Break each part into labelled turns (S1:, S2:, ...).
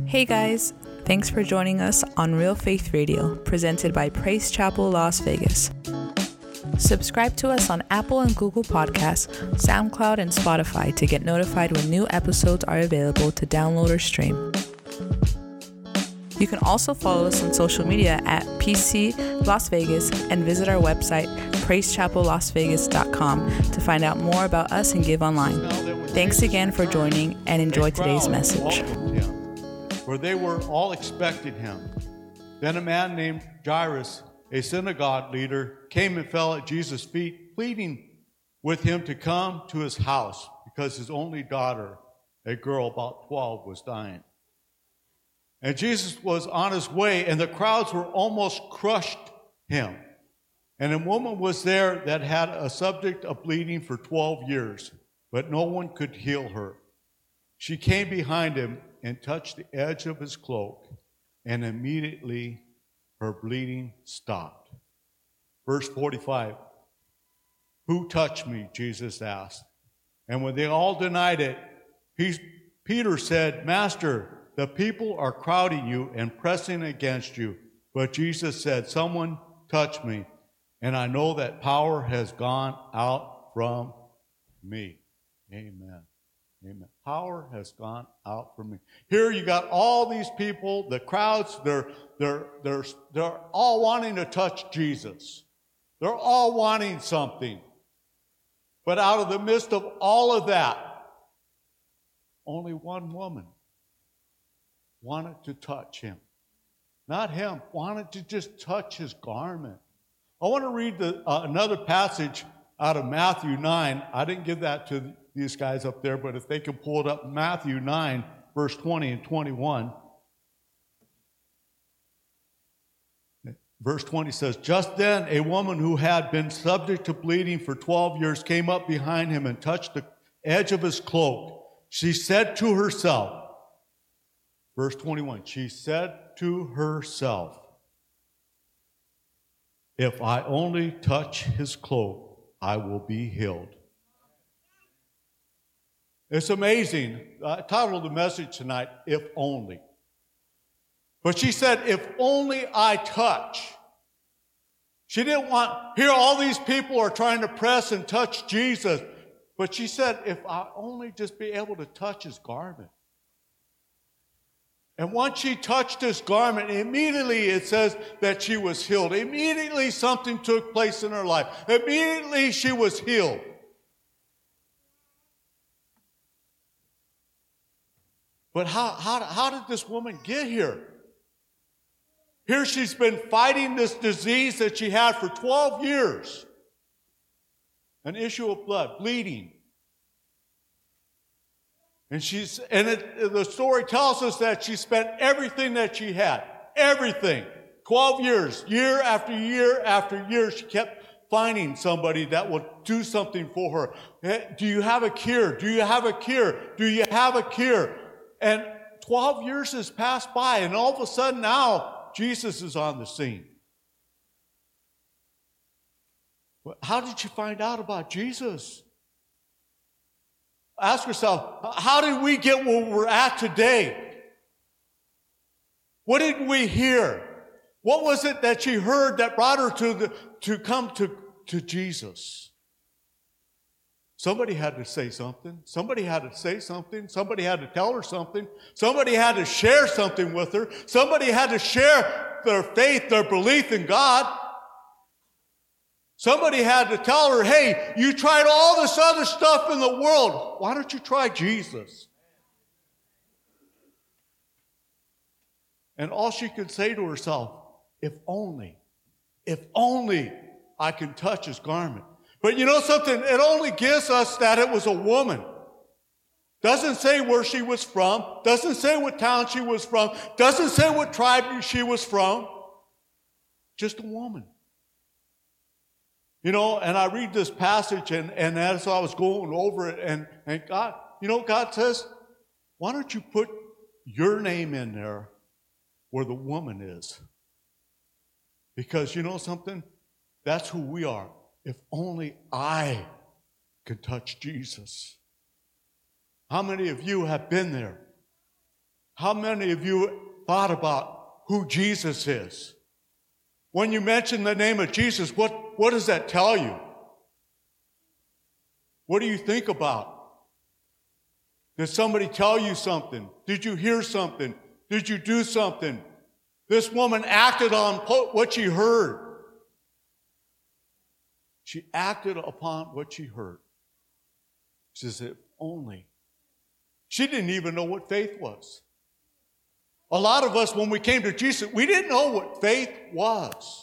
S1: Hey guys, thanks for joining us on Real Faith Radio, presented by Praise Chapel Las Vegas. Subscribe to us on Apple and Google Podcasts, SoundCloud, and Spotify to get notified when new episodes are available to download or stream. You can also follow us on social media at PC Las Vegas and visit our website, praisechapellasvegas.com, to find out more about us and give online. Thanks again for joining and enjoy today's message.
S2: For they were all expecting him. Then a man named Jairus, a synagogue leader, came and fell at Jesus' feet, pleading with him to come to his house because his only daughter, a girl about 12, was dying. And Jesus was on his way, and the crowds were almost crushed him. And a woman was there that had a subject of bleeding for 12 years, but no one could heal her. She came behind him and touched the edge of his cloak, and immediately her bleeding stopped. Verse 45, "Who touched me?" Jesus asked. And when they all denied it, Peter said, "Master, the people are crowding you and pressing against you." But Jesus said, "Someone touched me, and I know that power has gone out from me." Amen. Amen. Power has gone out from me. Here you got all these people, the crowds, they're all wanting to touch Jesus. They're all wanting something. But out of the midst of all of that, only one woman wanted to touch him. Not him, wanted to just touch his garment. I want to read another passage out of Matthew 9. I didn't give that to these guys up there, but if they can pull it up, Matthew 9, verse 20 and 21. Verse 20 says, "Just then a woman who had been subject to bleeding for 12 years came up behind him and touched the edge of his cloak. She said to herself," verse 21, she said to herself, "If I only touch his cloak, I will be healed." It's amazing. I titled the message tonight, "If Only." But she said, "If only I touch." She didn't want, here all these people are trying to press and touch Jesus. But she said, if I only just be able to touch his garment. And once she touched his garment, immediately it says that she was healed. Immediately something took place in her life. Immediately she was healed. But how did this woman get here? Here she's been fighting this disease that she had for 12 years. An issue of blood, bleeding. And the story tells us that she spent everything that she had. Everything. 12 years. Year after year after year, she kept finding somebody that would do something for her. Hey, do you have a cure? Do you have a cure? Do you have a cure? And 12 years has passed by, and all of a sudden now, Jesus is on the scene. How did you find out about Jesus? Ask yourself, how did we get where we're at today? What did we hear? What was it that she heard that brought her to come to Jesus? Somebody had to say something. Somebody had to say something. Somebody had to tell her something. Somebody had to share something with her. Somebody had to share their faith, their belief in God. Somebody had to tell her, hey, you tried all this other stuff in the world. Why don't you try Jesus? And all she could say to herself, if only I can touch his garment. But you know something? It only gives us that it was a woman. Doesn't say where she was from. Doesn't say what town she was from. Doesn't say what tribe she was from. Just a woman. You know, and I read this passage, and as I was going over it, and God, you know, God says, why don't you put your name in there where the woman is? Because you know something? That's who we are. If only I could touch Jesus. How many of you have been there? How many of you thought about who Jesus is? When you mention the name of Jesus, what does that tell you? What do you think about? Did somebody tell you something? Did you hear something? Did you do something? This woman acted on what she heard. She acted upon what she heard. She says, if only. She didn't even know what faith was. A lot of us, when we came to Jesus, we didn't know what faith was.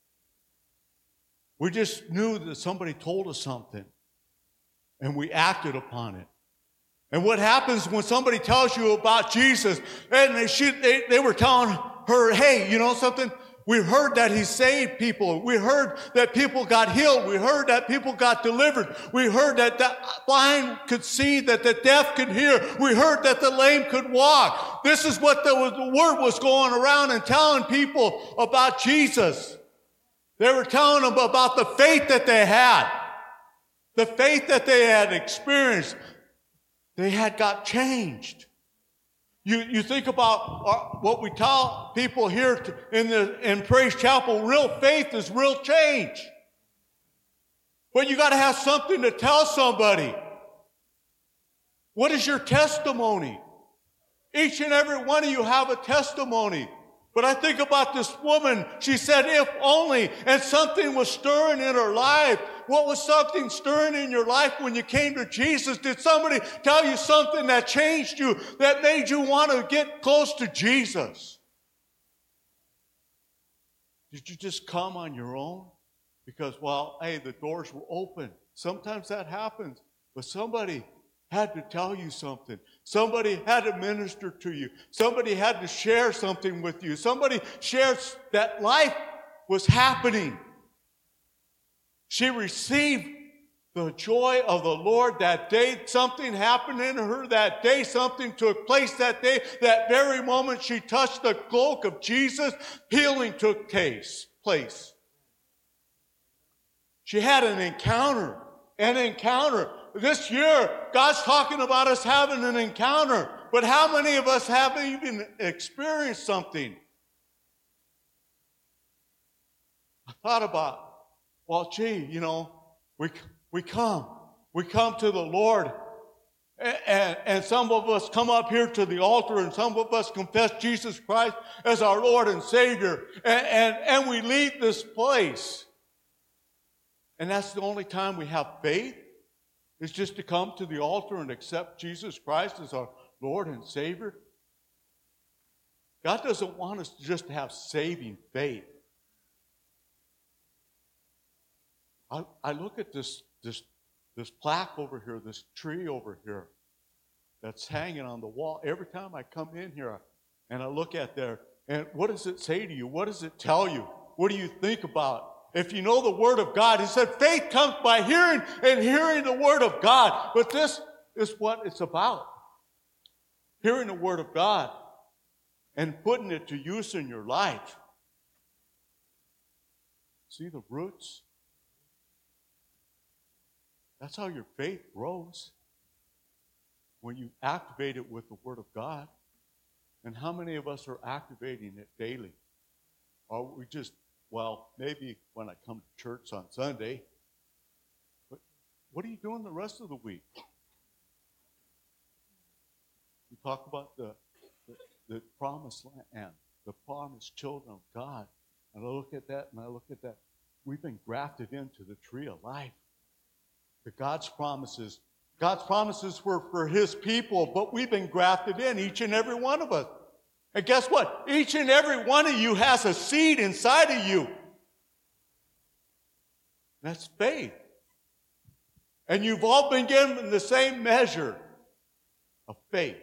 S2: We just knew that somebody told us something, and we acted upon it. And what happens when somebody tells you about Jesus, and they were telling her, hey, you know something? We heard that he saved people. We heard that people got healed. We heard that people got delivered. We heard that the blind could see, that the deaf could hear. We heard that the lame could walk. This is what the word was going around and telling people about Jesus. They were telling them about the faith that they had, the faith that they had experienced. They had got changed. You think about what we tell people here in Praise Chapel, real faith is real change. But you got to have something to tell somebody. What is your testimony? Each and every one of you have a testimony. But I think about this woman. She said, if only, and something was stirring in her life. What was something stirring in your life when you came to Jesus? Did somebody tell you something that changed you, that made you want to get close to Jesus? Did you just come on your own? Because, well, hey, the doors were open. Sometimes that happens. But somebody had to tell you something. Somebody had to minister to you. Somebody had to share something with you. Somebody shared that life was happening. She received the joy of the Lord that day. Something happened in her that day. Something took place that day. That very moment she touched the cloak of Jesus, healing took place. She had an encounter. An encounter. This year, God's talking about us having an encounter. But how many of us haven't even experienced something? I thought about, well, gee, you know, we come to the Lord, and some of us come up here to the altar, and some of us confess Jesus Christ as our Lord and Savior, and we leave this place. And that's the only time we have faith, is just to come to the altar and accept Jesus Christ as our Lord and Savior. God doesn't want us just to have saving faith. I look at this plaque over here, this tree over here that's hanging on the wall. Every time I come in here and I look at there, and what does it say to you? What does it tell you? What do you think about? If you know the Word of God, he said faith comes by hearing, and hearing the Word of God. But this is what it's about. Hearing the Word of God and putting it to use in your life. See the roots? That's how your faith grows, when you activate it with the Word of God. And how many of us are activating it daily? Or we just, well, maybe when I come to church on Sunday, but what are you doing the rest of the week? We talk about the promised land, the promised children of God. And I look at that and I look at that. We've been grafted into the tree of life. God's promises were for his people, but we've been grafted in, each and every one of us. And guess what? Each and every one of you has a seed inside of you. That's faith. And you've all been given the same measure of faith.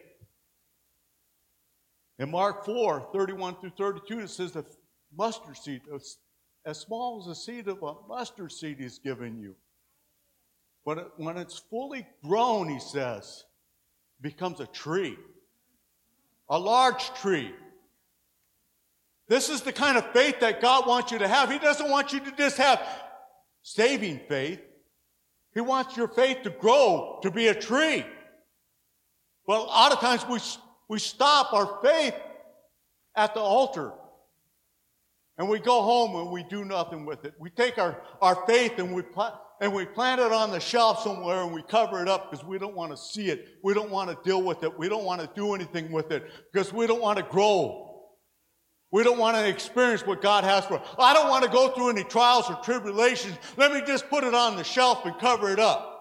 S2: In Mark 4:31-32, it says the mustard seed, as small as the seed of a mustard seed is given you. But when it's fully grown, he says, it becomes a tree. A large tree. This is the kind of faith that God wants you to have. He doesn't want you to just have saving faith. He wants your faith to grow, to be a tree. Well, a lot of times We stop our faith at the altar. And we go home and we do nothing with it. We take our faith and we plant it on the shelf somewhere and we cover it up because we don't want to see it. We don't want to deal with it. We don't want to do anything with it because we don't want to grow. We don't want to experience what God has for us. I don't want to go through any trials or tribulations. Let me just put it on the shelf and cover it up.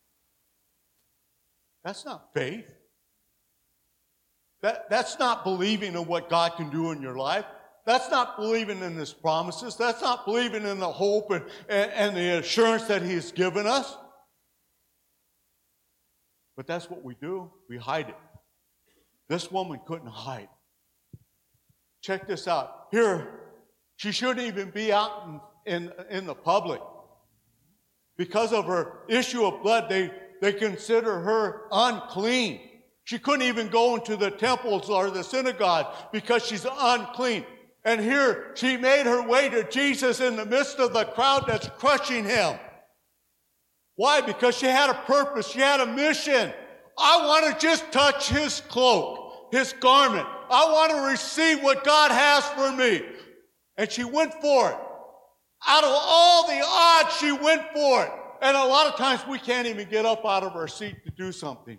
S2: That's not faith. That's not believing in what God can do in your life. That's not believing in His promises. That's not believing in the hope and the assurance that He has given us. But that's what we do. We hide it. This woman couldn't hide. Check this out. Here, she shouldn't even be out in the public. Because of her issue of blood, they consider her unclean. She couldn't even go into the temples or the synagogue because she's unclean. And here, she made her way to Jesus in the midst of the crowd that's crushing Him. Why? Because she had a purpose. She had a mission. I want to just touch His cloak, His garment. I want to receive what God has for me. And she went for it. Out of all the odds, she went for it. And a lot of times, we can't even get up out of our seat to do something.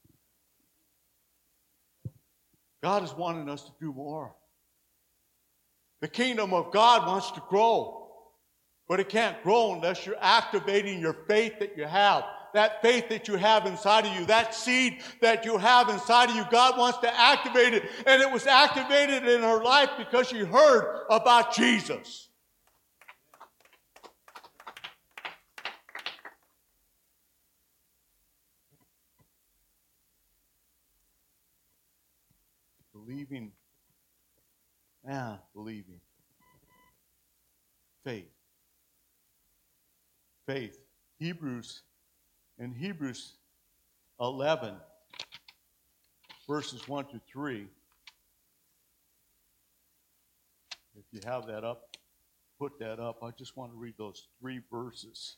S2: God is wanting us to do more. The kingdom of God wants to grow, but it can't grow unless you're activating your faith that you have. That faith that you have inside of you, that seed that you have inside of you, God wants to activate it. And it was activated in her life because she heard about Jesus. Believing. Faith. Hebrews 11, verses 1 to 3. If you have that up, put that up. I just want to read those 3 verses.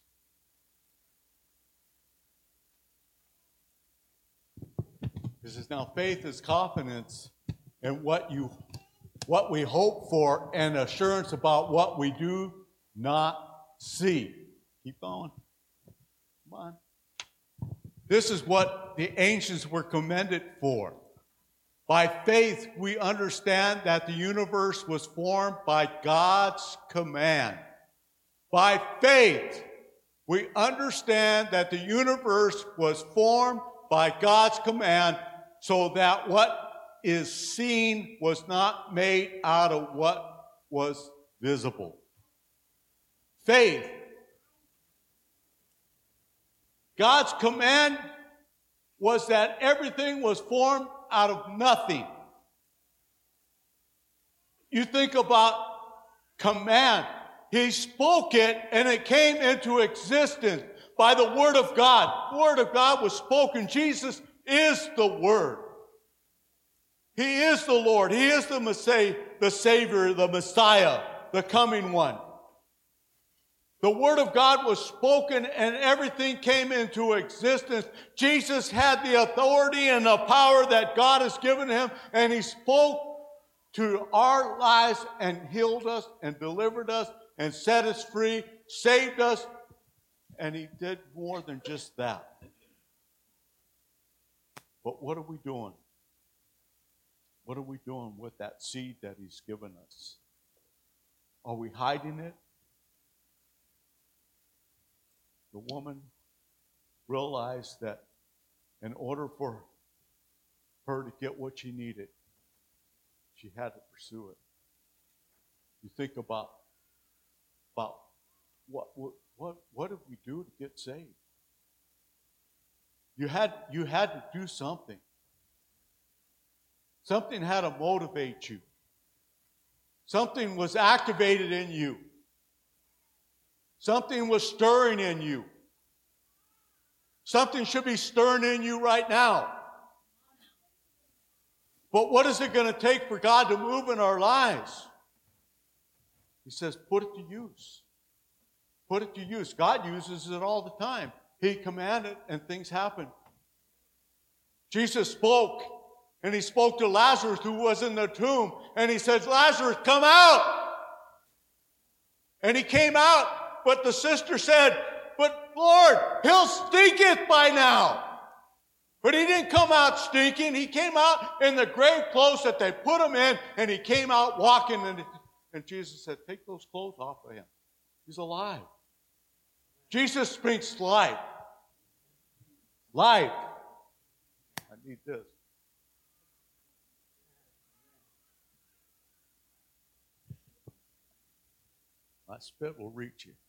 S2: It says, now faith is confidence in what we hope for and assurance about what we do not see. Keep going. Come on. This is what the ancients were commended for. By faith, we understand that the universe was formed by God's command. By faith, we understand that the universe was formed by God's command, so that what is seen was not made out of what was visible. Faith. God's command was that everything was formed out of nothing. You think about command. He spoke it and it came into existence by the Word of God. The Word of God was spoken. Jesus is the Word. He is the Lord. He is the Messiah, the Savior, the Messiah, the coming one. The Word of God was spoken and everything came into existence. Jesus had the authority and the power that God has given Him, and He spoke to our lives and healed us and delivered us and set us free, saved us, and He did more than just that. But what are we doing? What are we doing with that seed that He's given us? Are we hiding it? The woman realized that in order for her to get what she needed, she had to pursue it. You think about what did we do to get saved? You had to do something. Something had to motivate you. Something was activated in you. Something was stirring in you. Something should be stirring in you right now. But what is it going to take for God to move in our lives? He says, put it to use. Put it to use. God uses it all the time. He commanded and things happen. Jesus spoke And he spoke to Lazarus, who was in the tomb, and he said, Lazarus, come out. And he came out, but the sister said, but Lord, he'll stinketh by now. But he didn't come out stinking. He came out in the grave clothes that they put him in, and he came out walking. And Jesus said, take those clothes off of him. He's alive. Jesus speaks life. Life. I need this. My spit will reach you.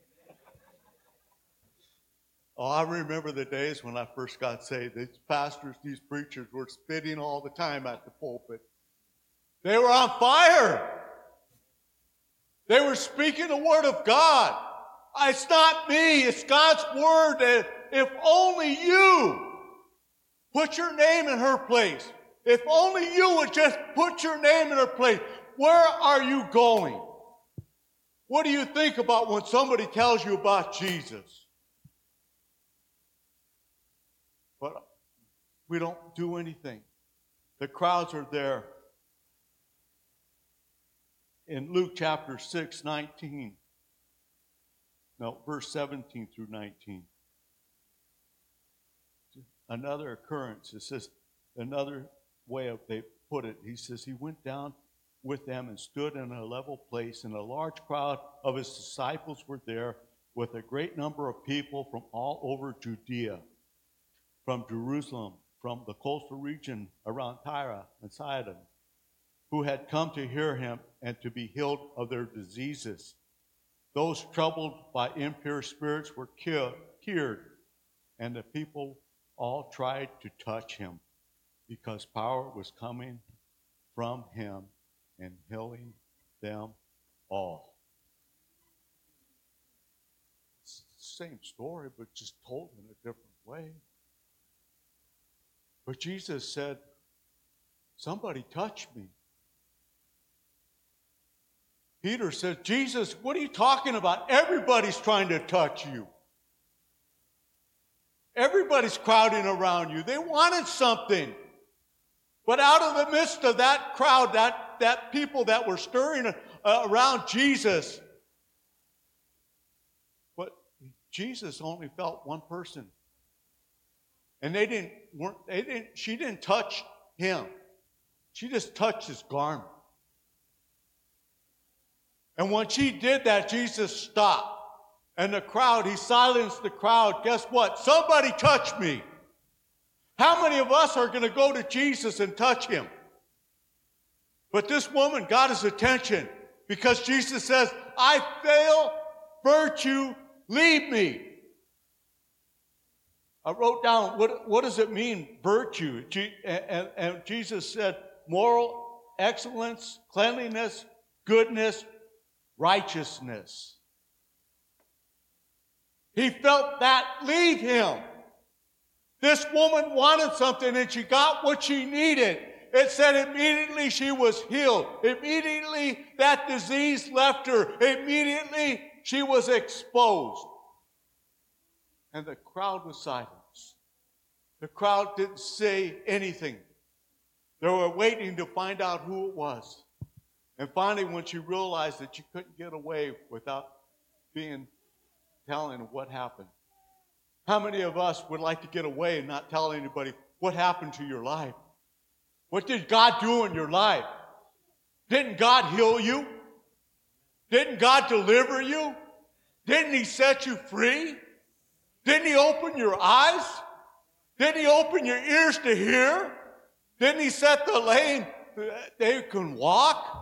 S2: Oh, I remember the days when I first got saved. These pastors, these preachers were spitting all the time at the pulpit. They were on fire. They were speaking the word of God. It's not me. It's God's word. And if only you put your name in her place. If only you would just put your name in her place. Where are you going? What do you think about when somebody tells you about Jesus? But we don't do anything. The crowds are there. In Luke chapter 6, verse 17 through 19. Another occurrence. It says, another way of they put it. He says, he went down with them and stood in a level place, and a large crowd of his disciples were there, with a great number of people from all over Judea, from Jerusalem, from the coastal region around Tyre and Sidon, who had come to hear him and to be healed of their diseases. Those troubled by impure spirits were cured, and the people all tried to touch him, because power was coming from him and healing them all. It's the same story, but just told in a different way. But Jesus said, somebody touched me. Peter said, Jesus, what are you talking about? Everybody's trying to touch you. Everybody's crowding around you. They wanted something. But out of the midst of that crowd, that people that were stirring around Jesus, but Jesus only felt one person. And she didn't touch him. She just touched his garment. And when she did that, Jesus stopped. And the crowd, he silenced the crowd. Guess what? Somebody touched me. How many of us are going to go to Jesus and touch him? But this woman got his attention because Jesus says, I fail, virtue, leave me. I wrote down, what does it mean, virtue? And Jesus said, moral excellence, cleanliness, goodness, righteousness. He felt that leave him. This woman wanted something and she got what she needed. It said immediately she was healed. Immediately that disease left her. Immediately she was exposed. And the crowd was silenced. The crowd didn't say anything. They were waiting to find out who it was. And finally, when she realized that she couldn't get away without telling what happened. How many of us would like to get away and not tell anybody what happened to your life? What did God do in your life? Didn't God heal you? Didn't God deliver you? Didn't he set you free? Didn't he open your eyes? Didn't he open your ears to hear? Didn't he set the lame they can walk?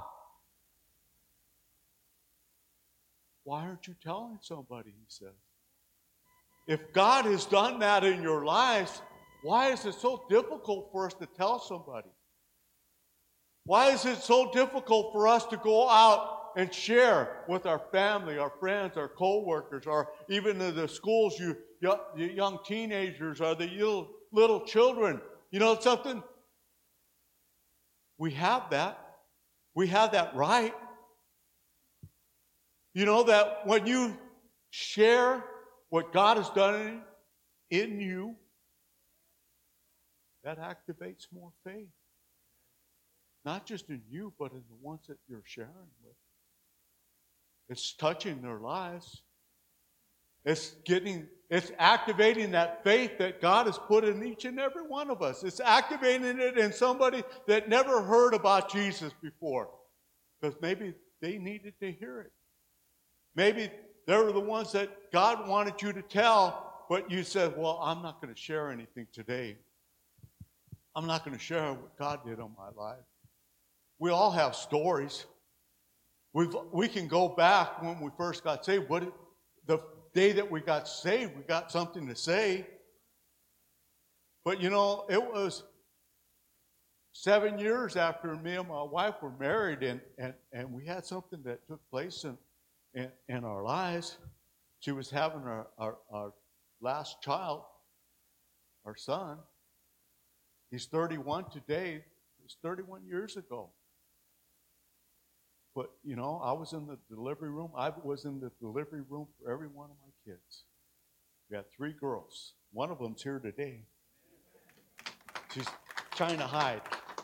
S2: Why aren't you telling somebody, he says. If God has done that in your lives, why is it so difficult for us to tell somebody? Why is it so difficult for us to go out and share with our family, our friends, our co-workers, or even in the schools, you young teenagers or the little children? You know something? We have that. We have that right. You know that when you share what God has done in you, that activates more faith. not just in you, but in the ones that you're sharing with. It's touching their lives. It's activating that faith that God has put in each and every one of us. It's activating it in somebody that never heard about Jesus before. Because maybe they needed to hear it. Maybe they were the ones that God wanted you to tell, but you said, well, I'm not going to share anything today. I'm not going to share what God did on my life. We all have stories. We can go back when we first got saved. The day that we got saved, we got something to say. But it was 7 years after me and my wife were married, and we had something that took place in our lives. She was having our last child, our son. He's 31 today. It was 31 years ago. But, I was in the delivery room. I was in the delivery room for every one of my kids. We had 3 girls. One of them's here today. She's trying to hide.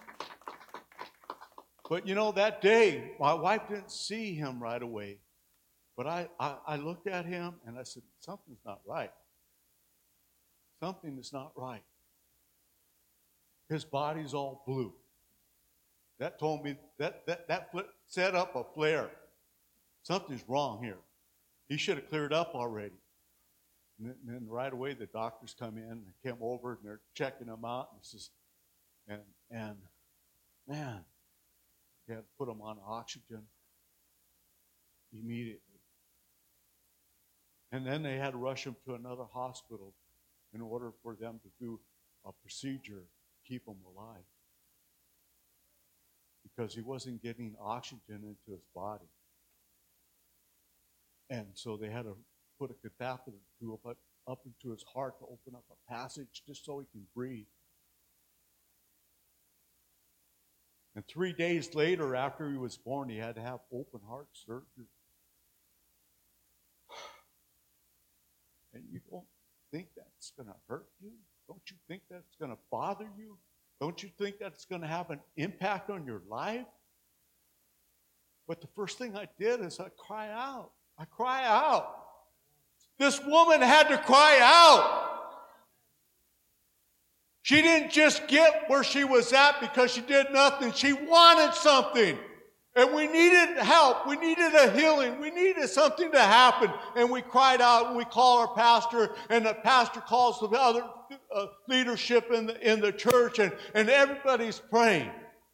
S2: But, that day, my wife didn't see him right away. But I looked at him and I said, something's not right. Something is not right. His body's all blue. That told me, that set up a flare. Something's wrong here. He should have cleared up already. And then right away the doctors come in and came over and they're checking him out. And man, they had to put him on oxygen immediately. And then they had to rush him to another hospital in order for them to do a procedure to keep him alive. Because he wasn't getting oxygen into his body. And so they had to put a catheter up into his heart to open up a passage just so he can breathe. And 3 days later, after he was born, he had to have open heart surgery. And you don't think that's going to hurt you? Don't you think that's going to bother you? Don't you think that's going to have an impact on your life? But the first thing I did is I cry out. I cry out. This woman had to cry out. She didn't just get where she was at because she did nothing. She wanted something. And we needed help. We needed a healing. We needed something to happen. And we cried out and we called our pastor, and the pastor calls the other leadership in the church, and everybody's praying.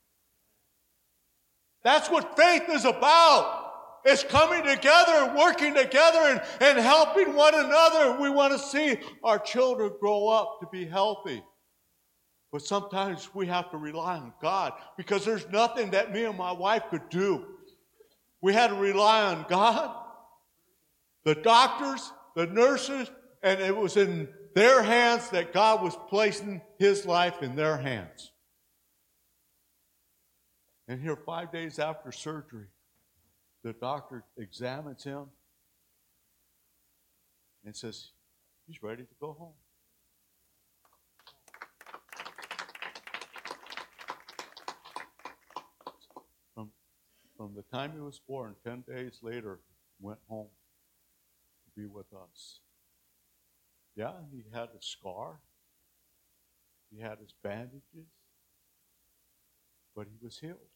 S2: That's what faith is about. It's coming together and working together and helping one another. We want to see our children grow up to be healthy. But sometimes we have to rely on God because there's nothing that me and my wife could do. We had to rely on God, the doctors, the nurses, and it was in their hands that God was placing his life in their hands. And here, 5 days after surgery, the doctor examines him and says, he's ready to go home. From the time he was born, 10 days later, went home to be with us. Yeah, he had a scar. He had his bandages. But he was healed.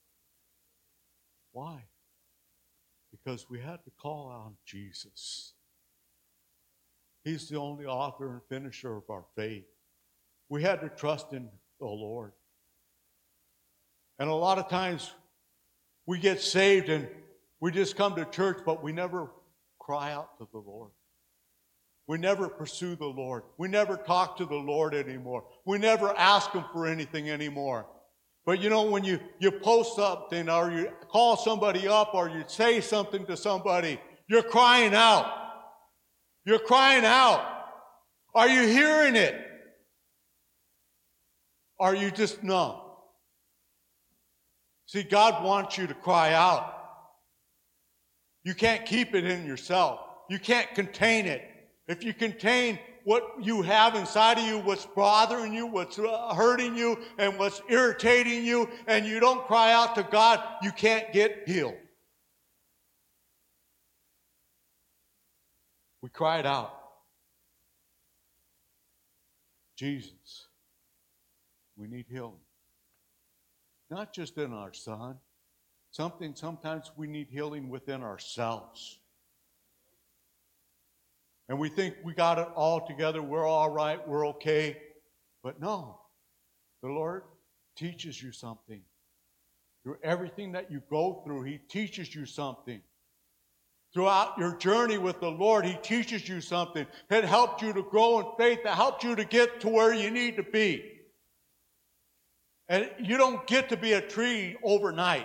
S2: Why? Because we had to call on Jesus. He's the only author and finisher of our faith. We had to trust in the Lord. And a lot of times, we get saved and we just come to church, but we never cry out to the Lord. We never pursue the Lord. We never talk to the Lord anymore. We never ask him for anything anymore. But when you post something or you call somebody up or you say something to somebody, you're crying out. You're crying out. Are you hearing it? Are you just numb? See, God wants you to cry out. You can't keep it in yourself. You can't contain it. If you contain what you have inside of you, what's bothering you, what's hurting you, and what's irritating you, and you don't cry out to God, you can't get healed. We cried out, Jesus, we need healing. Not just in our son. Sometimes we need healing within ourselves. And we think we got it all together, we're all right, we're okay. But no, the Lord teaches you something. Through everything that you go through, He teaches you something. Throughout your journey with the Lord, He teaches you something. It helped you to grow in faith. It helped you to get to where you need to be. And you don't get to be a tree overnight.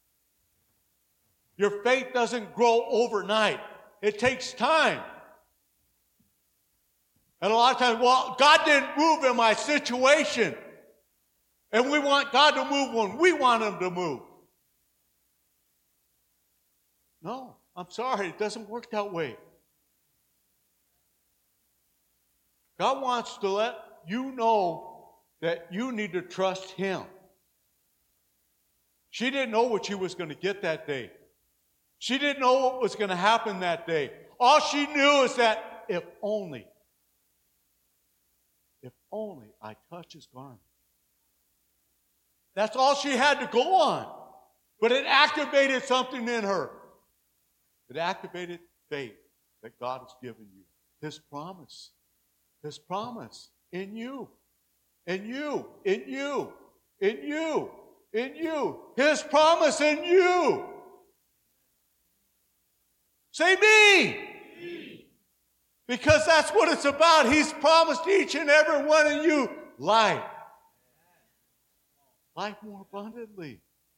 S2: Your faith doesn't grow overnight. It takes time. And a lot of times, well, God didn't move in my situation. And we want God to move when we want Him to move. No, I'm sorry, it doesn't work that way. God wants to let you know that you need to trust Him. She didn't know what she was going to get that day. She didn't know what was going to happen that day. All she knew is that if only I touch His garment. That's all she had to go on. But it activated something in her. It activated faith that God has given you. His promise. His promise in you. In you. In you. In you. In you. His promise in you. Say me. Because that's what it's about. He's promised each and every one of you life. Life more abundantly.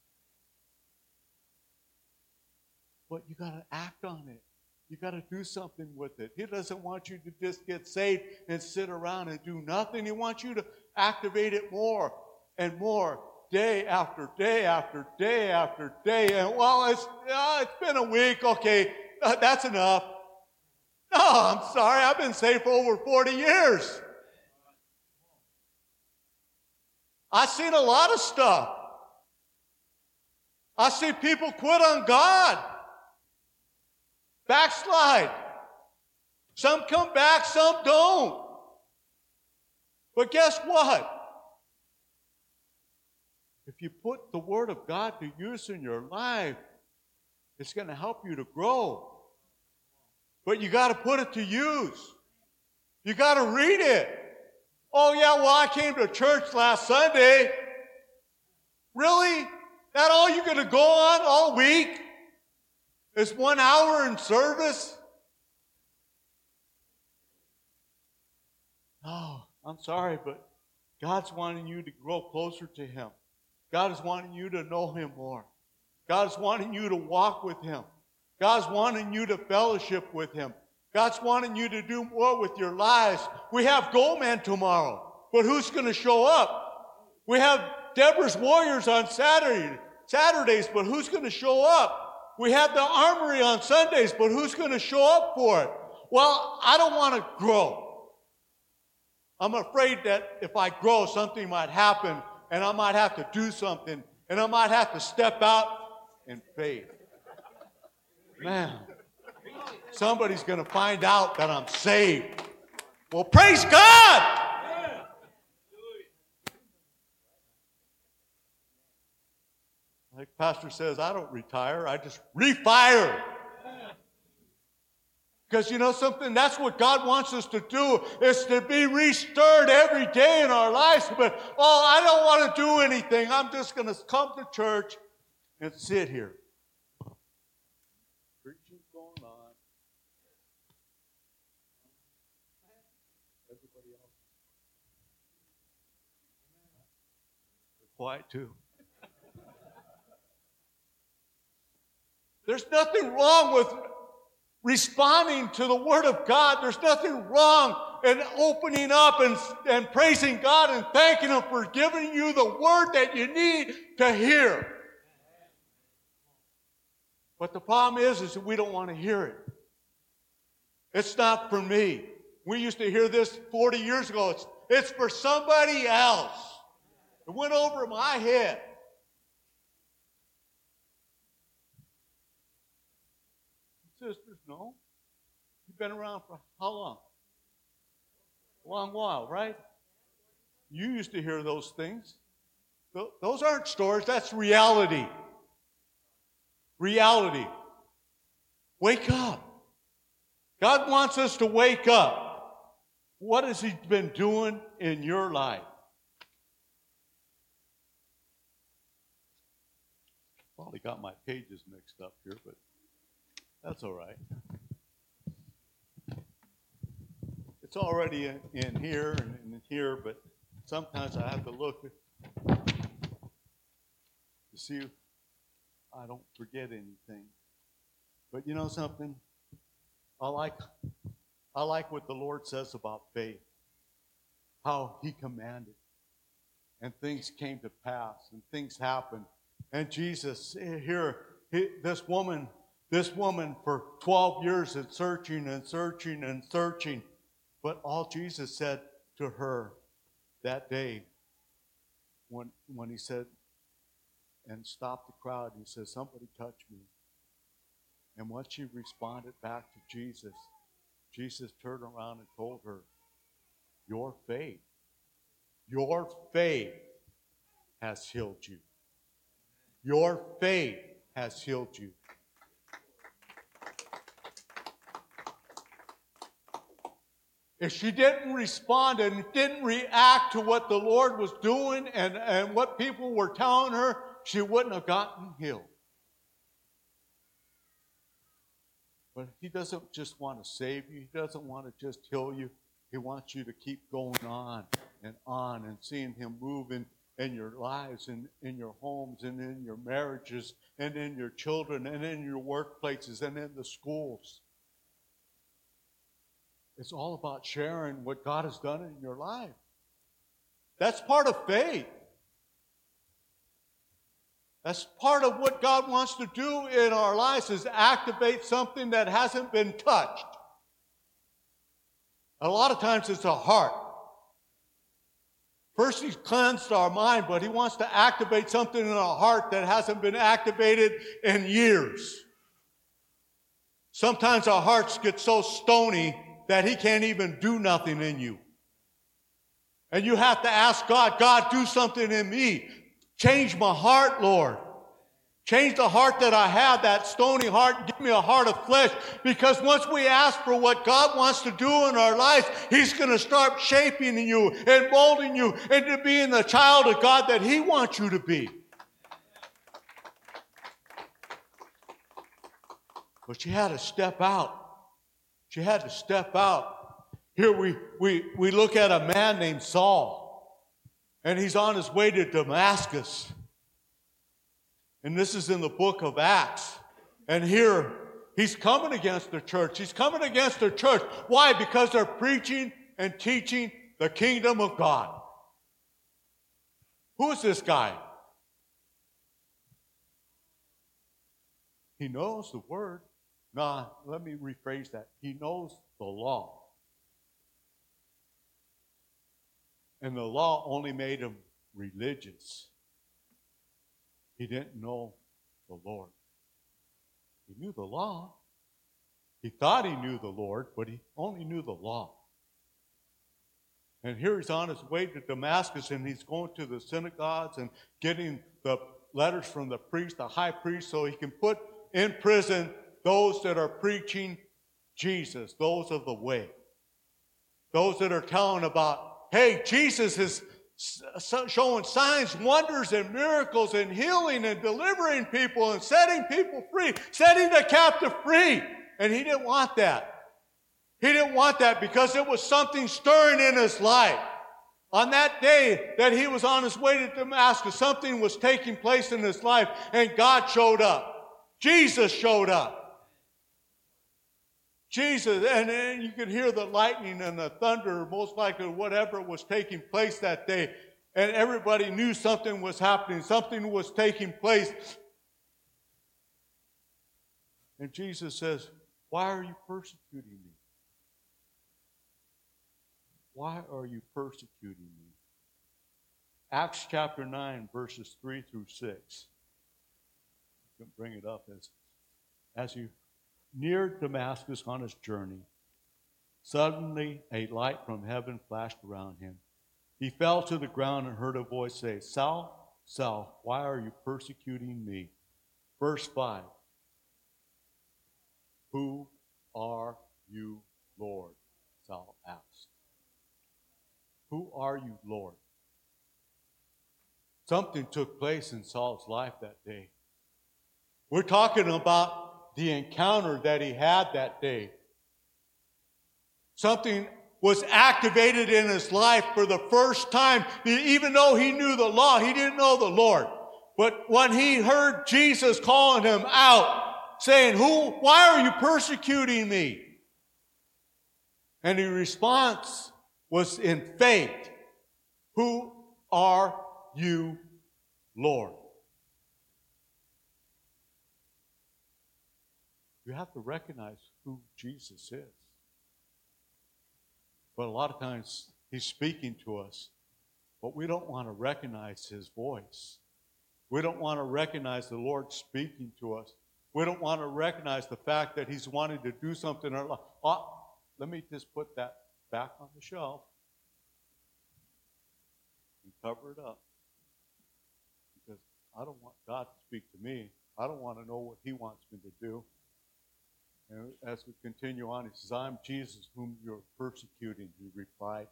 S2: But you got to act on it. You got to do something with it. He doesn't want you to just get saved and sit around and do nothing. He wants you to activate it more and more, day after day after day after day. And well, it's been a week. Okay, that's enough. No, I'm sorry. I've been saved for over 40 years. I've seen a lot of stuff. I see people quit on God. Backslide. Some come back, some don't. But guess what? If you put the Word of God to use in your life, it's going to help you to grow. But you got to put it to use. You got to read it. Oh, yeah, well, I came to church last Sunday. Really? That all you're going to go on all week? Is 1 hour in service? Oh, I'm sorry, but God's wanting you to grow closer to Him. God is wanting you to know Him more. God is wanting you to walk with Him. God's wanting you to fellowship with Him. God's wanting you to do more with your lives. We have Goldman tomorrow, but who's going to show up? We have Deborah's Warriors on Saturdays, but who's going to show up? We have the Armory on Sundays, but who's going to show up for it? Well, I don't want to grow. I'm afraid that if I grow, something might happen, and I might have to do something, and I might have to step out in faith. Man, somebody's going to find out that I'm saved. Well, praise God! Like Pastor says, I don't retire, I just refire. Because you know something? That's what God wants us to do, is to be restirred every day in our lives. But, I don't want to do anything. I'm just going to come to church and sit here. Preaching's going on. Everybody else. They're quiet too. There's nothing wrong with responding to the Word of God. There's nothing wrong in opening up and praising God and thanking Him for giving you the Word that you need to hear. But the problem is that we don't want to hear it. It's not for me. We used to hear this 40 years ago. It's for somebody else. It went over my head. Sisters, no. You've been around for how long? A long while, right? You used to hear those things. Those aren't stories. That's reality. Reality. Wake up. God wants us to wake up. What has He been doing in your life? Probably got my pages mixed up here, but that's all right. It's already in here and in here, but sometimes I have to look to see if I don't forget anything. But you know something? I like what the Lord says about faith. How He commanded. And things came to pass. And things happened. And Jesus, here, this woman for 12 years had searching and searching and searching. But all Jesus said to her that day, when He said, and stopped the crowd, He said, somebody touch me. And when she responded back to Jesus, Jesus turned around and told her, your faith has healed you. Your faith has healed you. If she didn't respond and didn't react to what the Lord was doing and what people were telling her, she wouldn't have gotten healed. But He doesn't just want to save you. He doesn't want to just heal you. He wants you to keep going on and seeing Him move in your lives and in your homes and in your marriages and in your children and in your workplaces and in the schools. It's all about sharing what God has done in your life. That's part of faith. That's part of what God wants to do in our lives, is activate something that hasn't been touched. A lot of times it's a heart. First He's cleansed our mind, but He wants to activate something in our heart that hasn't been activated in years. Sometimes our hearts get so stony that He can't even do nothing in you. And you have to ask God, God, do something in me. Change my heart, Lord. Change the heart that I have, that stony heart. Give me a heart of flesh. Because once we ask for what God wants to do in our lives, He's going to start shaping you and molding you into being the child of God that He wants you to be. But she had to step out. She had to step out. Here we look at a man named Saul. And he's on his way to Damascus. And this is in the book of Acts. And here, he's coming against the church. He's coming against the church. Why? Because they're preaching and teaching the kingdom of God. Who is this guy? He knows the word. Nah, let me rephrase that. He knows the law. And the law only made him religious. He didn't know the Lord. He knew the law. He thought he knew the Lord, but he only knew the law. And here he's on his way to Damascus, and he's going to the synagogues and getting the letters from the priest, the high priest, so he can put in prison those that are preaching Jesus, those of the way. Those that are telling about, hey, Jesus is showing signs, wonders, and miracles, and healing, and delivering people, and setting people free, setting the captive free. And he didn't want that. He didn't want that because it was something stirring in his life. On that day that he was on his way to Damascus, something was taking place in his life, and God showed up. Jesus showed up. Jesus, and you could hear the lightning and the thunder, most likely whatever was taking place that day. And everybody knew something was happening. Something was taking place. And Jesus says, why are you persecuting me? why are you persecuting me? Acts chapter 9, verses 3 through 6. You can bring it up. As he neared Damascus on his journey, suddenly a light from heaven flashed around him. He fell to the ground and heard a voice say, Saul, Saul, why are you persecuting me? Verse 5. Who are you, Lord? Saul asked. Who are you, Lord? Something took place in Saul's life that day. We're talking about the encounter that he had that day. Something was activated in his life for the first time. Even though he knew the law, he didn't know the Lord. But when he heard Jesus calling him out, saying, why are you persecuting me? And his response was in faith. Who are you, Lord? You have to recognize who Jesus is. But a lot of times he's speaking to us, but we don't want to recognize his voice. We don't want to recognize the Lord speaking to us. We don't want to recognize the fact that he's wanting to do something in our life. Let me just put that back on the shelf and cover it up. Because I don't want God to speak to me. I don't want to know what he wants me to do. And as we continue on, he says, I'm Jesus whom you're persecuting, he replied.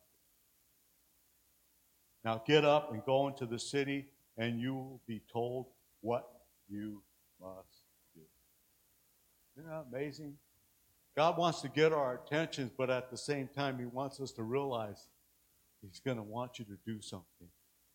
S2: Now get up and go into the city, and you will be told what you must do. Isn't that amazing? God wants to get our attention, but at the same time, he wants us to realize he's going to want you to do something.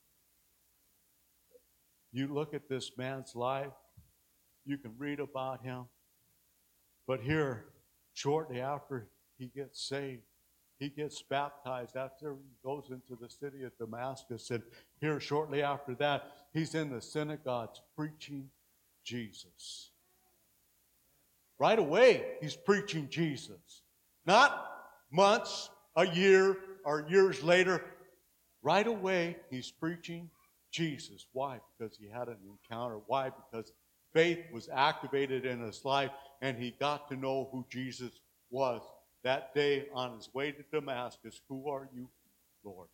S2: You look at this man's life, you can read about him, but here, shortly after he gets saved, he gets baptized after he goes into the city of Damascus. And here, shortly after that, he's in the synagogues preaching Jesus. Right away, he's preaching Jesus. Not months, a year, or years later. Right away, he's preaching Jesus. Why? Because he had an encounter. Why? Because faith was activated in his life, and he got to know who Jesus was. That day on his way to Damascus, who are you, Lord?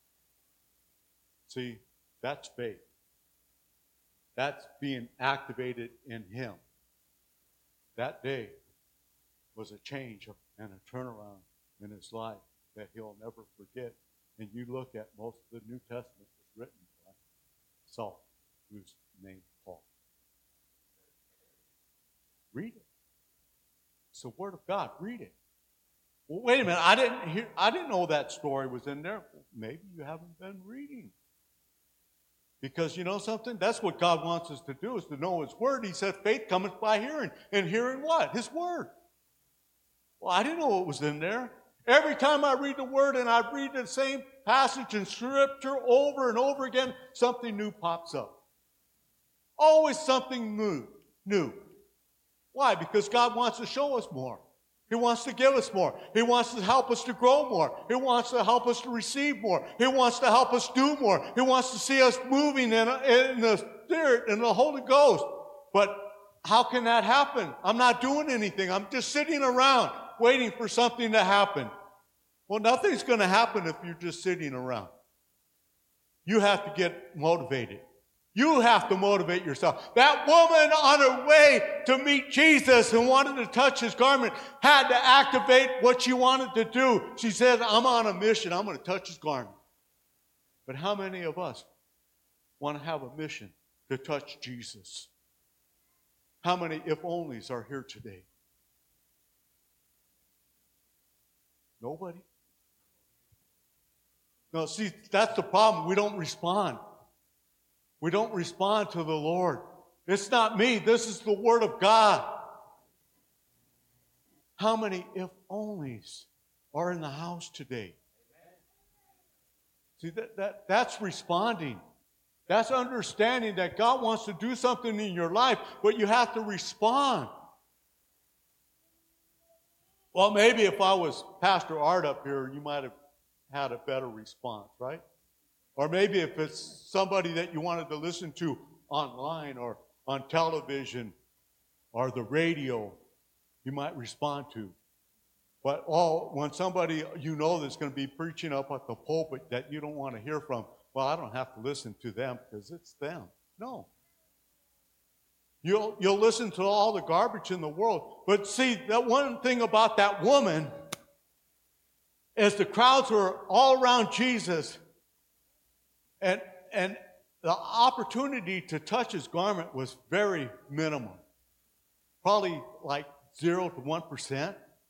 S2: See, that's faith. That's being activated in him. That day was a change and a turnaround in his life that he'll never forget. And you look at most of the New Testament was written by Saul, who's named Paul. Read it. It's the Word of God. Read it. Well, wait a minute. I didn't know that story was in there. Well, maybe you haven't been reading. Because you know something? That's what God wants us to do, is to know his Word. He said faith cometh by hearing. And hearing what? His Word. Well, I didn't know what was in there. Every time I read the Word and I read the same passage in Scripture over and over again, something new pops up. Always something new. Why? Because God wants to show us more. He wants to give us more. He wants to help us to grow more. He wants to help us to receive more. He wants to help us do more. He wants to see us moving in the Spirit and the Holy Ghost. But how can that happen? I'm not doing anything. I'm just sitting around waiting for something to happen. Well, nothing's going to happen if you're just sitting around. You have to get motivated. You have to motivate yourself. That woman on her way to meet Jesus and wanted to touch his garment had to activate what she wanted to do. She said, I'm on a mission. I'm going to touch his garment. But how many of us want to have a mission to touch Jesus? How many if-onlys are here today? Nobody? No, see, that's the problem. We don't respond. We don't respond to the Lord. It's not me. This is the Word of God. How many if-onlys are in the house today? See, that's responding. That's understanding that God wants to do something in your life, but you have to respond. Well, maybe if I was Pastor Art up here, you might have had a better response, right? Or maybe if it's somebody that you wanted to listen to online or on television or the radio, you might respond to. But when somebody you know that's going to be preaching up at the pulpit that you don't want to hear from, well, I don't have to listen to them because it's them. No. You'll listen to all the garbage in the world. But see, that one thing about that woman is the crowds were all around Jesus, and the opportunity to touch his garment was very minimum. Probably like 0 to 1%.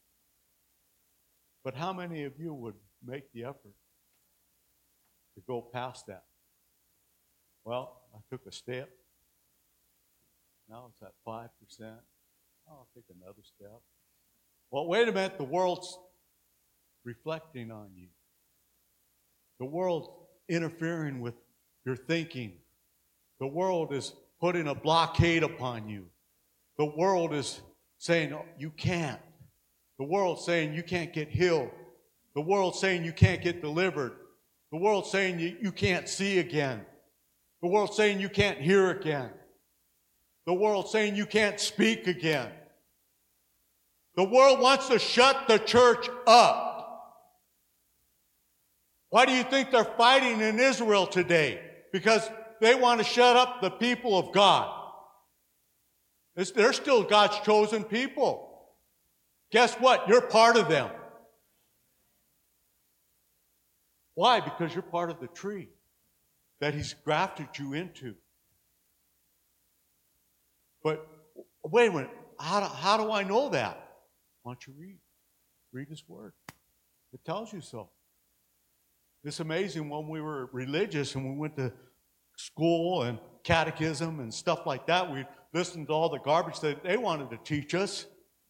S2: But how many of you would make the effort to go past that? Well, I took a step. Now it's at 5%. I'll take another step. Well, wait a minute. The world's reflecting on you. The world's interfering with your thinking. The world is putting a blockade upon you. The world is saying, oh, you can't. The world's saying you can't get healed. The world's saying you can't get delivered. The world's saying you can't see again. The world's saying you can't hear again. The world's saying you can't speak again. The world wants to shut the church up. Why do you think they're fighting in Israel today? Because they want to shut up the people of God. They're still God's chosen people. Guess what? You're part of them. Why? Because you're part of the tree that He's grafted you into. But wait a minute, how do I know that? Why don't you read? Read His Word. It tells you so. It's amazing when we were religious and we went to school and catechism and stuff like that, we listened to all the garbage that they wanted to teach us.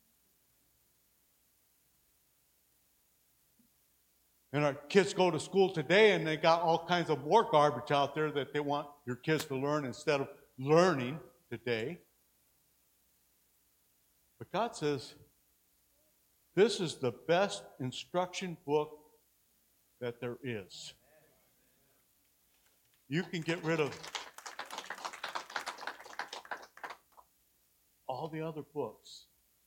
S2: And our kids go to school today and they got all kinds of more garbage out there that they want your kids to learn instead of learning today. But God says, this is the best instruction book that there is. You can get rid of all the other books.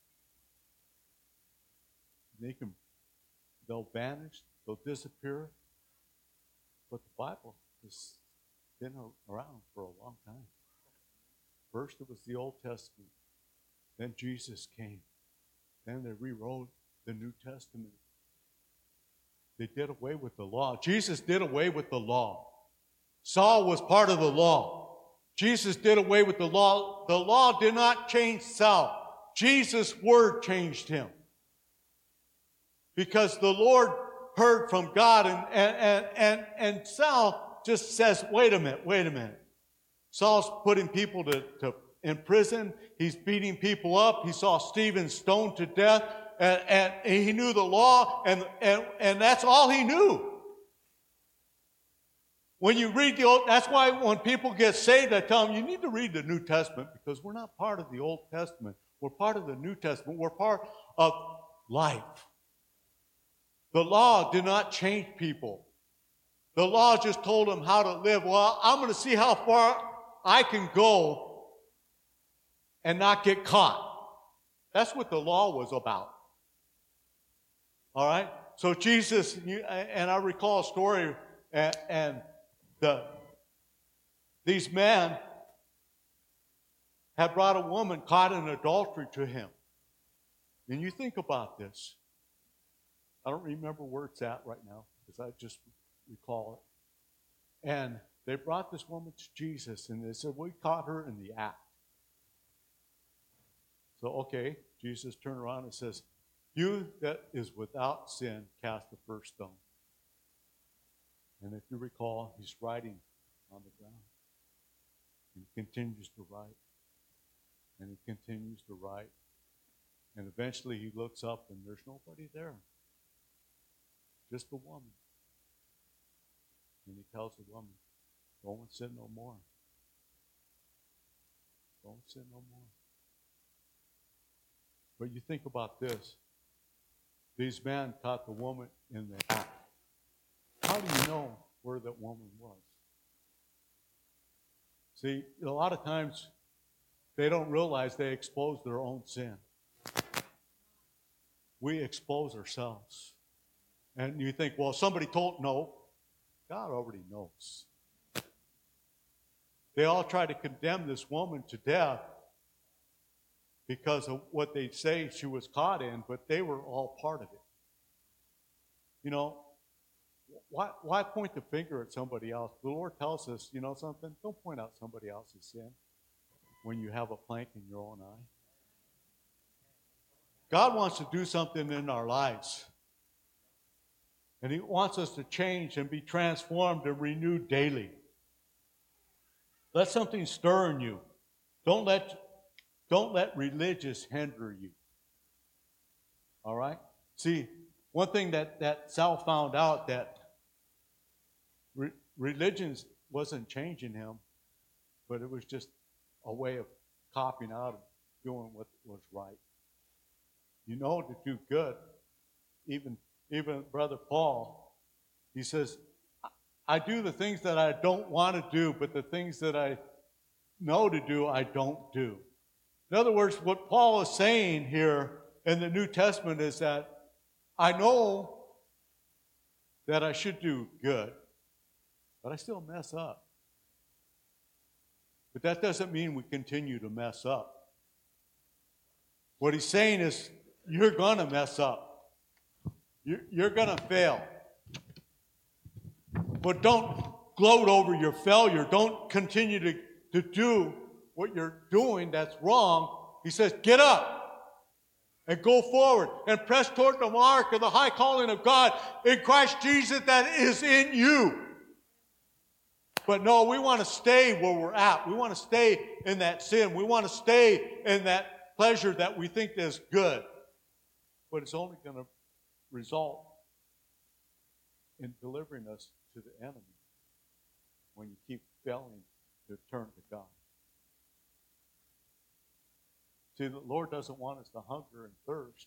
S2: They'll vanish, they'll disappear. But the Bible has been around for a long time. First it was the Old Testament. Then Jesus came. Then they rewrote the New Testament. They did away with the law. Jesus did away with the law. Saul was part of the law. Jesus did away with the law. The law did not change Saul. Jesus' word changed him. Because the Lord heard from God, and Saul just says, wait a minute. Saul's putting people in prison. He's beating people up. He saw Stephen stoned to death, and he knew the law, and that's all he knew. When you read the Old, that's why when people get saved, I tell them, you need to read the New Testament, because we're not part of the Old Testament. We're part of the New Testament. We're part of life. The law did not change people. The law just told them how to live. Well, I'm going to see how far I can go and not get caught. That's what the law was about. All right? So Jesus, and I recall a story, and these men had brought a woman caught in adultery to him. And you think about this. I don't remember where it's at right now, because I just recall it. And they brought this woman to Jesus, and they said, we caught her in the act. So, okay, Jesus turned around and says, you that is without sin, cast the first stone. And if you recall, he's writing on the ground. And he continues to write. And he continues to write. And eventually he looks up and there's nobody there. Just a woman. And he tells the woman, go and sin no more. Don't sin no more. But you think about this. These men caught the woman in the act. how do you know where that woman was? See, a lot of times they don't realize they expose their own sin. We expose ourselves. And you think, well, somebody told, no, God already knows. They all try to condemn this woman to death because of what they say she was caught in, but they were all part of it. You know, why point the finger at somebody else? The Lord tells us, you know something? Don't point out somebody else's sin when you have a plank in your own eye. God wants to do something in our lives. And He wants us to change and be transformed and renewed daily. Let something stir in you. Don't let religious hinder you. All right? See, one thing that Sal found out, that religion wasn't changing him, but it was just a way of copying out and doing what was right. You know to do good. Even Brother Paul, he says, I do the things that I don't want to do, but the things that I know to do, I don't do. In other words, what Paul is saying here in the New Testament is that I know that I should do good, but I still mess up. But that doesn't mean we continue to mess up. What he's saying is, you're going to mess up. You're going to fail. But don't gloat over your failure. Don't continue to do what you're doing that's wrong. He says, get up and go forward and press toward the mark of the high calling of God in Christ Jesus that is in you. But no, we want to stay where we're at. We want to stay in that sin. We want to stay in that pleasure that we think is good. But it's only going to result in delivering us to the enemy when you keep failing to turn to God. See, the Lord doesn't want us to hunger and thirst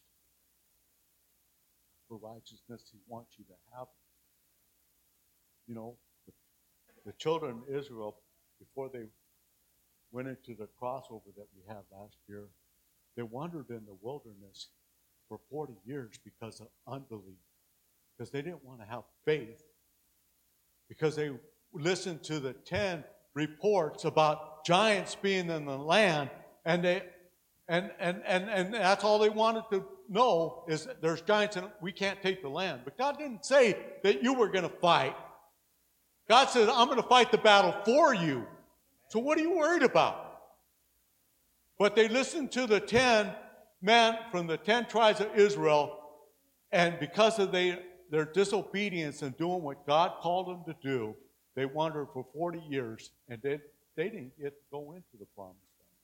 S2: for righteousness. He wants you to have it. You know, the children of Israel, before they went into the crossover that we had last year, they wandered in the wilderness for 40 years because of unbelief. Because they didn't want to have faith. Because they listened to the 10 reports about giants being in the land, and that's all they wanted to know is that there's giants and we can't take the land. But God didn't say that you were going to fight. God said, I'm going to fight the battle for you. So what are you worried about? But they listened to the 10 men from the 10 tribes of Israel, and because of their disobedience and doing what God called them to do, they wandered for 40 years, and they didn't get to go into the promised land.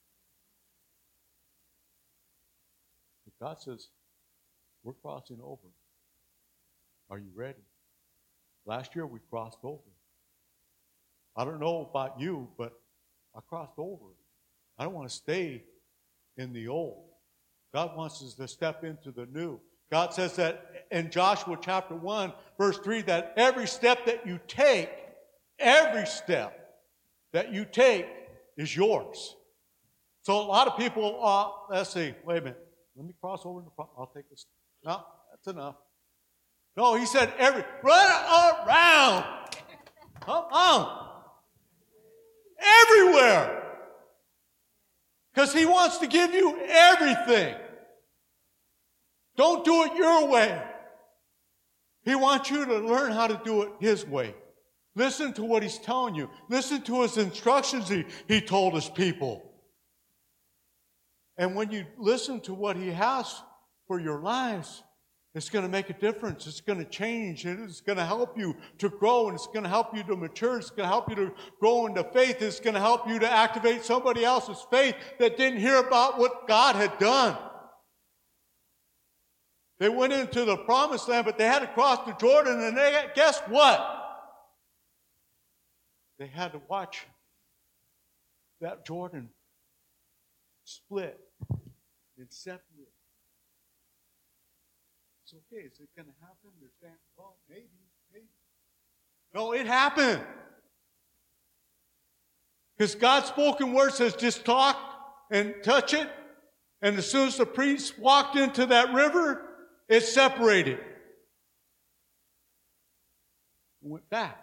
S2: But God says, we're crossing over. Are you ready? Last year we crossed over. I don't know about you, but I crossed over. I don't want to stay in the old. God wants us to step into the new. God says that in Joshua chapter 1, verse 3, that every step that you take is yours. So a lot of people, let's see, wait a minute. Let me cross over. I'll take this. No, that's enough. No, he said run around. Come on. Everywhere. Because he wants to give you everything. Don't do it your way. He wants you to learn how to do it his way. Listen to what he's telling you. Listen to his instructions he told his people. And when you listen to what he has for your lives, it's going to make a difference. It's going to change. It's going to help you to grow, and it's going to help you to mature. It's going to help you to grow into faith. It's going to help you to activate somebody else's faith that didn't hear about what God had done. They went into the promised land, but they had to cross the Jordan, and guess what? They had to watch that Jordan split and separate. It's okay. Is it going to happen? They're saying, well, maybe. No, it happened. Because God's spoken word says just talk and touch it. And as soon as the priest walked into that river, it separated. Went back.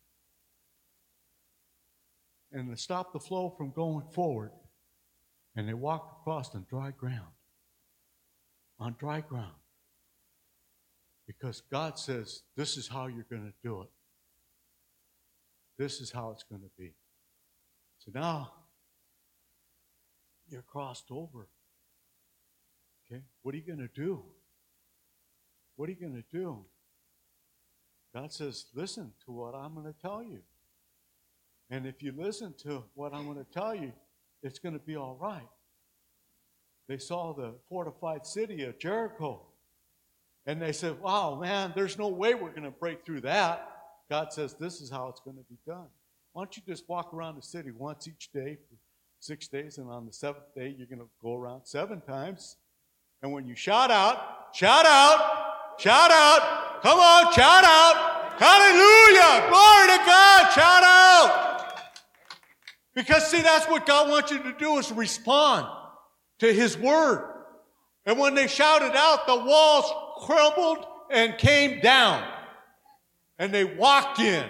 S2: And to stop the flow from going forward. And they walked across on dry ground. On dry ground. Because God says, this is how you're going to do it. This is how it's going to be. So now, you're crossed over. Okay? What are you going to do? What are you going to do? God says, listen to what I'm going to tell you. And if you listen to what I'm going to tell you, it's going to be all right. They saw the fortified city of Jericho. And they said, wow, man, there's no way we're going to break through that. God says, this is how it's going to be done. Why don't you just walk around the city once each day for 6 days, and on the 7th day, you're going to go around 7 times. And when you shout out, shout out, shout out, come on, shout out, hallelujah, glory to God, shout out. Because, see, that's what God wants you to do, is respond to His word. And when they shouted out, the walls crumbled and came down. And they walked in.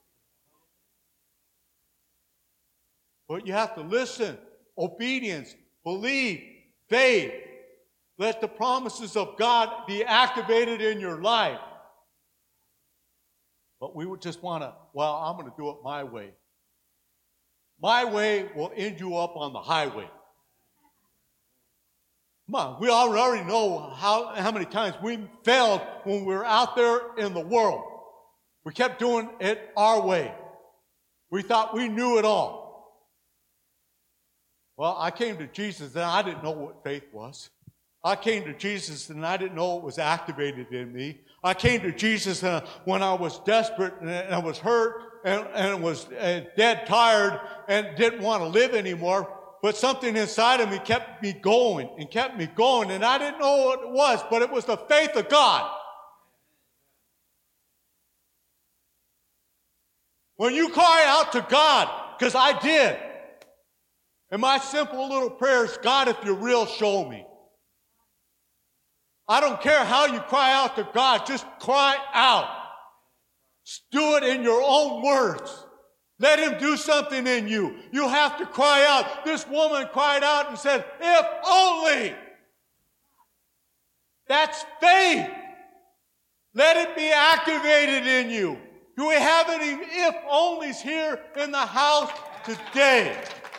S2: But you have to listen, obedience, believe, faith. Let the promises of God be activated in your life. But we would just want to, well, I'm going to do it my way. My way will end you up on the highway. Come on, we already know how many times we failed when we were out there in the world. We kept doing it our way. We thought we knew it all. Well, I came to Jesus and I didn't know what faith was. I came to Jesus and I didn't know it was activated in me. I came to Jesus when I was desperate and I was hurt and was dead tired and didn't want to live anymore. But something inside of me kept me going and kept me going. And I didn't know what it was, but it was the faith of God. When you cry out to God, because I did, in my simple little prayers, God, if you're real, show me. I don't care how you cry out to God, just cry out. Do it in your own words. Let Him do something in you. You have to cry out. This woman cried out and said, if only. That's faith. Let it be activated in you. Do we have any if-onlys here in the house today?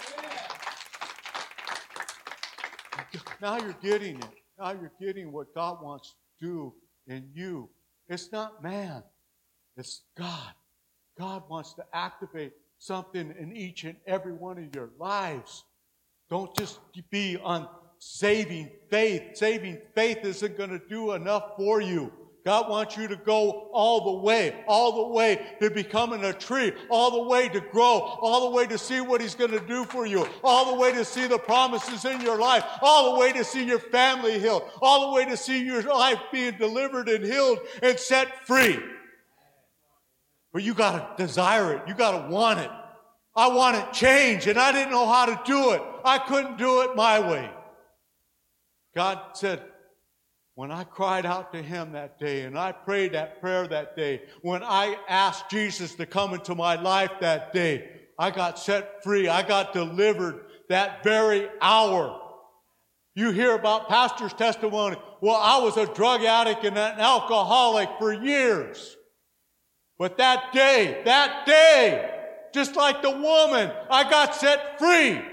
S2: Now you're getting it. Now you're getting what God wants to do in you. It's not man. It's God. God wants to activate something in each and every one of your lives. Don't just be on saving faith. Saving faith isn't going to do enough for you. God wants you to go all the way to becoming a tree, all the way to grow, all the way to see what He's going to do for you, all the way to see the promises in your life, all the way to see your family healed, all the way to see your life being delivered and healed and set free. But you got to desire it. You got to want it. I wanted change, and I didn't know how to do it. I couldn't do it my way. God said, when I cried out to Him that day, and I prayed that prayer that day, when I asked Jesus to come into my life that day, I got set free. I got delivered that very hour. You hear about pastor's testimony. Well, I was a drug addict and an alcoholic for years. But that day, just like the woman, I got set free.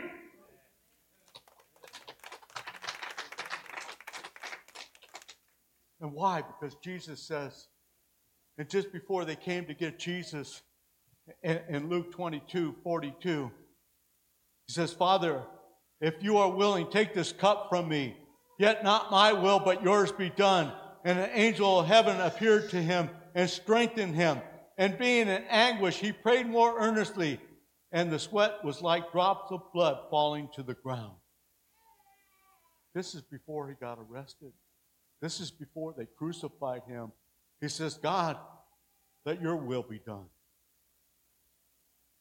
S2: And why? Because Jesus says, and just before they came to get Jesus, in Luke 22:42, He says, Father, if you are willing, take this cup from me. Yet not my will, but yours be done. And an angel of heaven appeared to him and strengthened him. And being in anguish, he prayed more earnestly, and the sweat was like drops of blood falling to the ground. This is before he got arrested. This is before they crucified him. He says, God, let your will be done.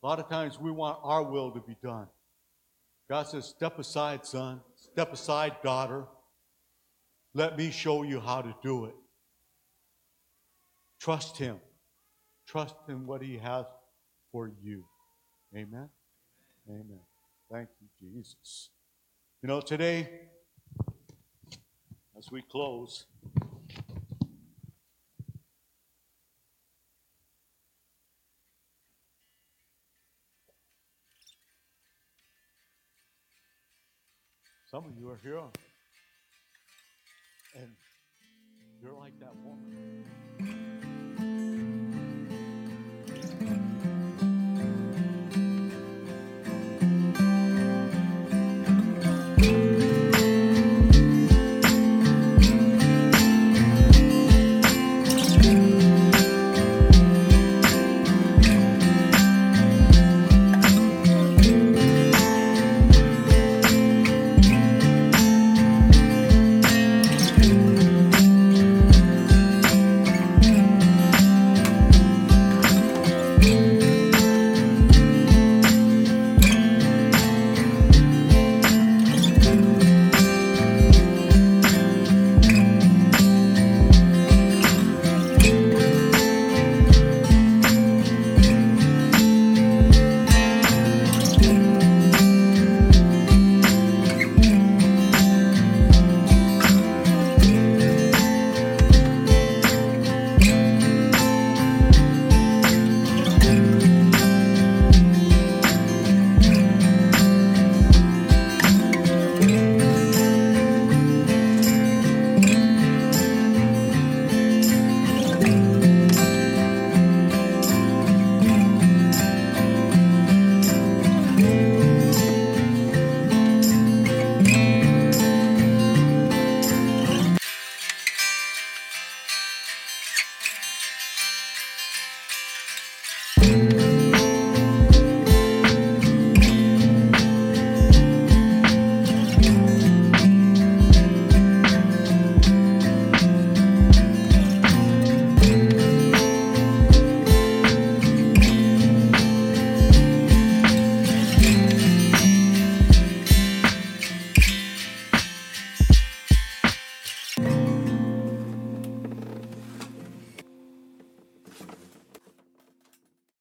S2: A lot of times we want our will to be done. God says, step aside, son. Step aside, daughter. Let me show you how to do it. Trust Him. Trust in what He has for you. Amen? Amen. Thank you, Jesus. You know, today, as we close, some of you are here, and you're like that woman.